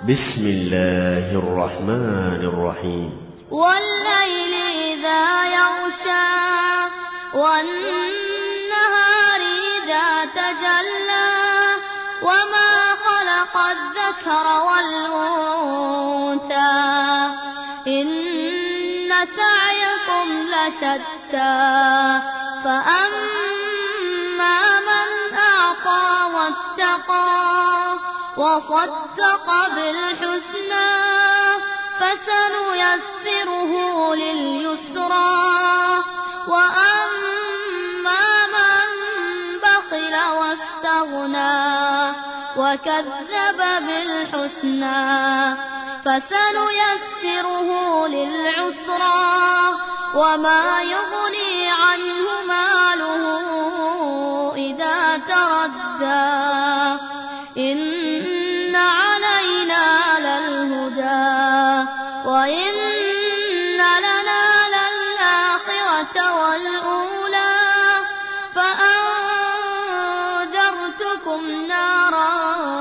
بسم الله الرحمن الرحيم. والليل إذا يغشى والنهار إذا تجلى وما خلق الذكر والأنثى إن سعيكم لشتى فأما من أعطى واتقى وصدق بالحسنى فسنيسره لليسرى وأما من بخل واستغنى وكذب بالحسنى فسنيسره للعسرى وما يغني عنه ماله إذا تردى إن علينا للهدى وإن لنا للآخرة والأولى فأنذرتكم نارا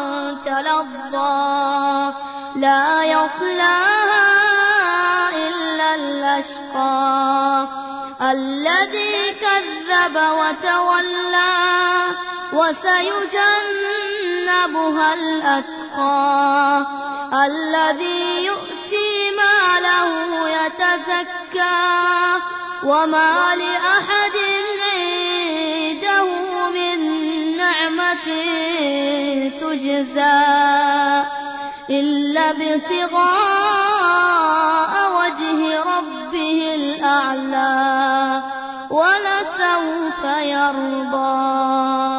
تلظى لا يصلاها إلا الأشقى الذي كذب وتولى وسيجنبها الأتقى الذي يؤتي ماله يتزكى وما لأحد عنده من نعمة تجزى إلا ابتغاء وجه ربه الأعلى ولسوف يرضى.